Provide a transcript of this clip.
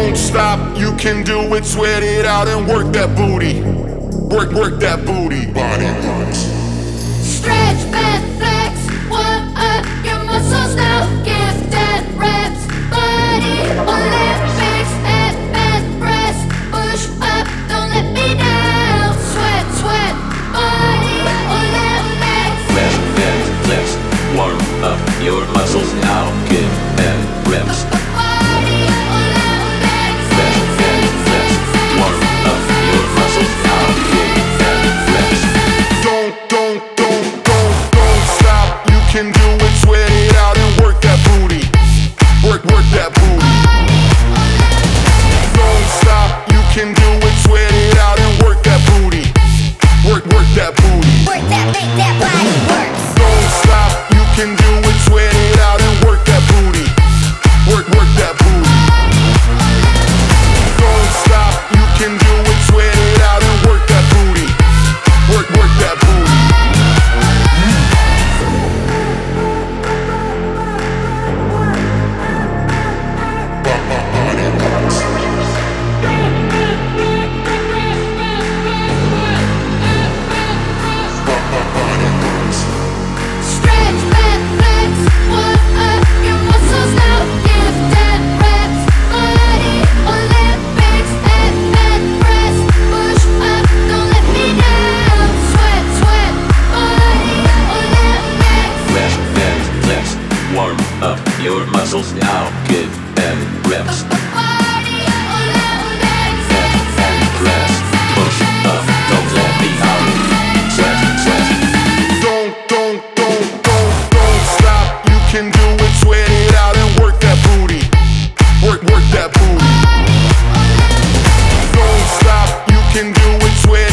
Don't stop, you can do it, sweat it out and work that booty. Work that booty. Body parts. Stretch, bend, flex, warm up your muscles now. Give 10 reps, body Olympics, head, bend, press, push up, don't let me down. Sweat, sweat, body Olympics. Stretch, bend, flex, warm up your muscles now. Give 10 reps. Body Olympics. Stretch, bend, flex, warm up your muscles now. Give 10 reps. Don't stop, you can do it, sweat it out and work that booty. Work that booty. Don't stop, you can do it, sweat it out and work that booty. Work that booty. Work that, make that body work. Don't stop, you can do it, sweat it out and work that booty. Work that booty. Don't stop, you can do it, sweat it out and work that booty. Work that booty. Stretch, bend, flex, warm up your muscles now. Give 10 reps, body Olympics, head, bend, press, push up, don't let me down. Sweat, sweat, body Olympics. Stretch, bend, flex, warm up your muscles now. Give 10 reps. Body Olympics. And press, push up, don't let me out. Sweat, sweat. Don't stop, you can do it, sweat it out and work that booty. Work that booty. Don't stop, you can do it, sweat